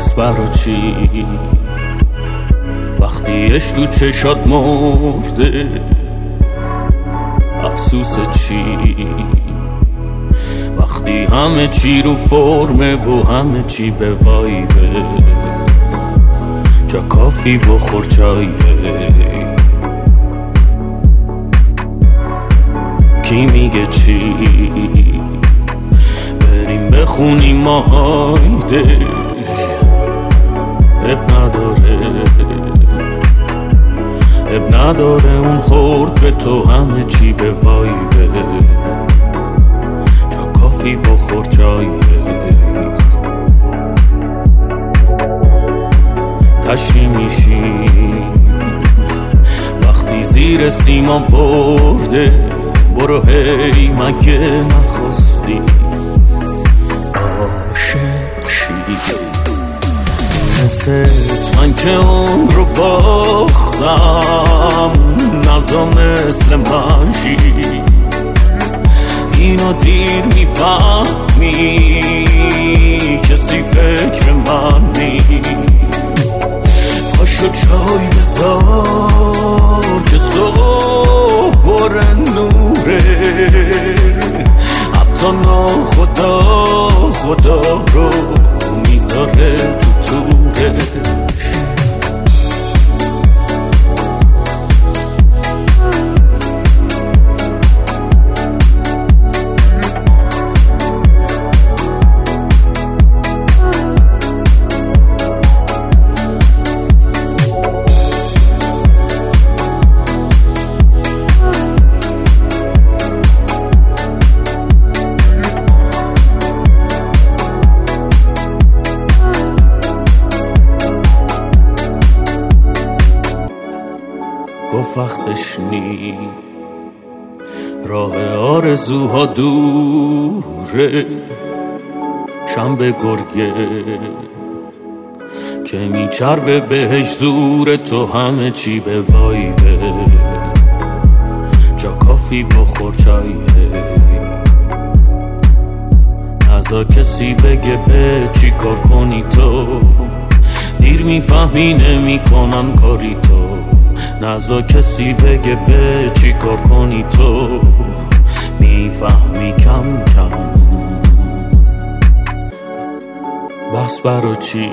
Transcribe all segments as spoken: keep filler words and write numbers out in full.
بس برا چی وقتیش تو چشات مرده، افسوس چی وقتی همه چی رو فرمه و همه چی به وایبه، جا کافی بخور چایه. کی میگه چی بریم بخونیم ماهایده، اب نداره اب نداره اون خورد به تو همه چی به وایبه، جا کافی بخور چایه. تشی میشیم وقتی زیر سیما برده، برو هی مگه نخواستی عاشق شی، مثل من که اون رو باختم نزا مثل من شی، اینو دیر میفهمی کسی فکر من نی، پاشو چای بذار که صبح بر نوره، حتی ناخدا خدا رو میذاره تو تورش. گفت وقتش نی راه آرزوها دوره، شنبه گرگه که میچربه بهش زور تو همه چی به وایبه، جا کافی بخور چایه. نزا کسی بگه به چی کار کنی تو، دیر میفهمی نمی کنن کاری تو، نزا کسی بگه به چی کار کنی تو، میفهمی کم کم. بس برا چی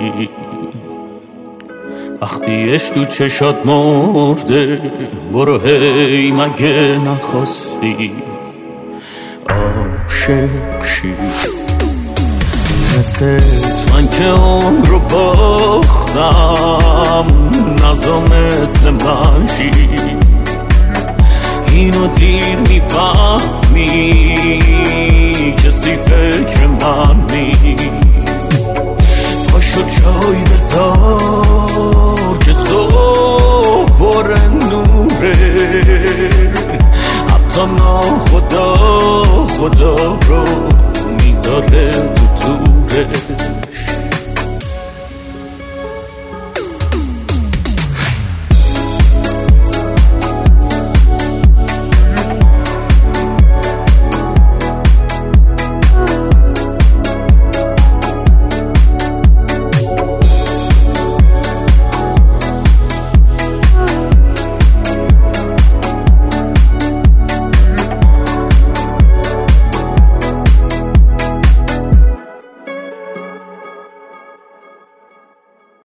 وقتیش تو چشات مرده، برو هی مگه نخواستی عاشق شی، مثل من که اون رو باختم نزا مثل من شی، اینو دیر میفهمی کسی فکر من نی، پاشو چای بذار که صبح بر نوره، حتی ناخدا خدا رو میذاره تو توره.